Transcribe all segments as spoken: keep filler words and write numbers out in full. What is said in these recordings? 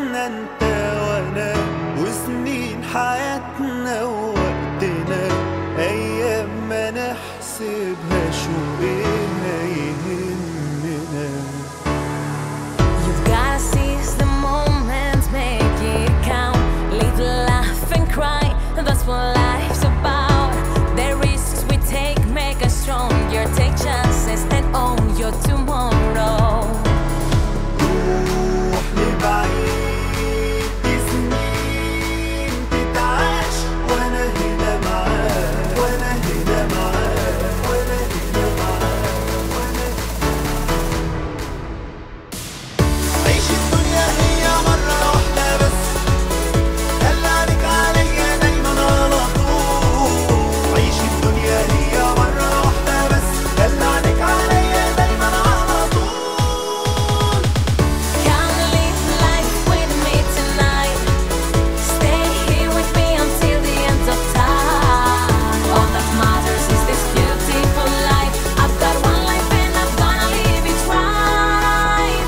حياتنا انت وانا، وسنين حياتنا ووقتنا، ايام ما نحسبها شو ايه يهمنا. You've gotta seize the moment, make it count. Live, laugh and cry, that's what life's about. The risks we take make us stronger. Take chances and own your tomorrow. روح لبعيد بسنين تتعاش، وانا هنا معاك، وانا هنا معاك، وانا هنا معاك، وانا عيش الدنيا هي مرة واحدة بس، خلي عليك عليا دايما على طول. عيش الدنيا هي مرة واحدة بس، خلي عليك عليا دايما على طول. Come live life with me tonight. Stay here with me until the end of time. All that matters is this beautiful life. I've got one life and I'm gonna live it right.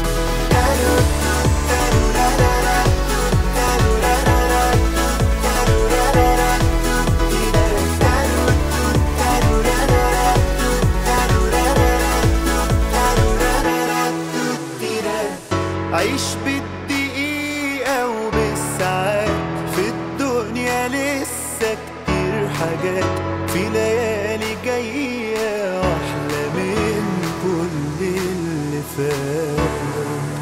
عيش بالدقيقة وبالساعات، في الدنيا لسه كتير حاجات، في ليالي جاية واحلى من كل اللي فات.